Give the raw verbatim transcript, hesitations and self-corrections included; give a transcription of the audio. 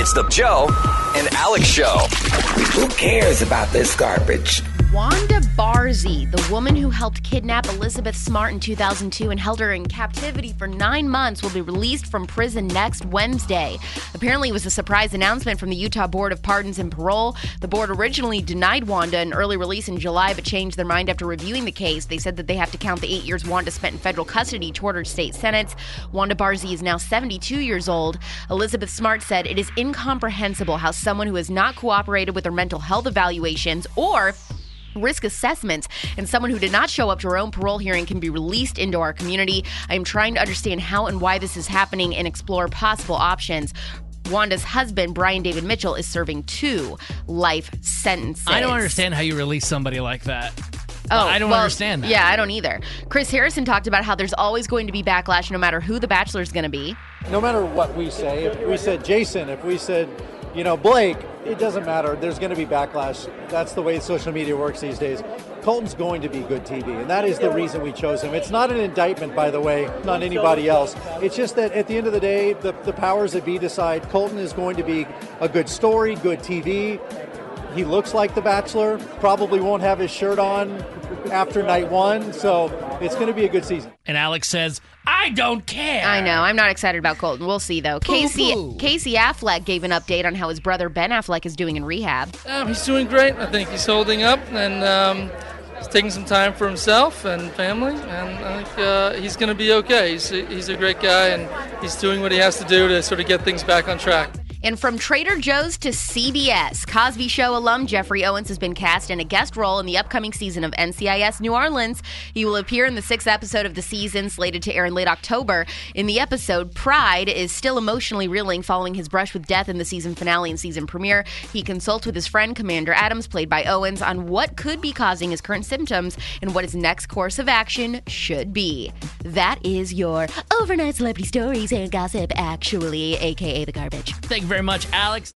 It's the Joe and Alex Show. Who cares about this garbage? Wanda Barzee, the woman who helped kidnap Elizabeth Smart in two thousand two and held her in captivity for nine months, will be released from prison next Wednesday. Apparently, it was a surprise announcement from the Utah Board of Pardons and Parole. The board originally denied Wanda an early release in July, but changed their mind after reviewing the case. They said that they have to count the eight years Wanda spent in federal custody toward her state sentence. Wanda Barzee is now seventy-two years old. Elizabeth Smart said it is incomprehensible how someone who has not cooperated with her mental health evaluations or risk assessments and someone who did not show up to her own parole hearing can be released into our community. I am trying to understand how and why this is happening and explore possible options. Wanda's husband, Brian David Mitchell, is serving two life sentences. I don't understand how you release somebody like that. Oh, I don't well, understand that. Yeah, I don't either. Chris Harrison talked about how there's always going to be backlash no matter who the Bachelor is going to be. No matter what we say, if we said Jason, if we said, you know, Blake, it doesn't matter. There's going to be backlash. That's the way social media works these days. Colton's going to be good T V, and that is the reason we chose him. It's not an indictment, by the way, not anybody else. It's just that at the end of the day, the, the powers that be decide Colton is going to be a good story, good T V. He looks like The Bachelor, probably won't have his shirt on after night one, so it's going to be a good season. And Alex says, I don't care. I know. I'm not excited about Colton. We'll see, though. Boo, Casey boo. Casey Affleck gave an update on how his brother Ben Affleck is doing in rehab. Um, he's doing great. I think he's holding up, and um, he's taking some time for himself and family, and I think uh, he's going to be okay. He's a, he's a great guy, and he's doing what he has to do to sort of get things back on track. And from Trader Joe's to C B S, Cosby Show alum Jeffrey Owens has been cast in a guest role in the upcoming season of N C I S New Orleans. He will appear in the sixth episode of the season, slated to air in late October. In the episode, Pride is still emotionally reeling following his brush with death in the season finale and season premiere. He consults with his friend, Commander Adams, played by Owens, on what could be causing his current symptoms and what his next course of action should be. That is your overnight celebrity stories and gossip, actually, a k a the garbage. Thank you very much, Alex.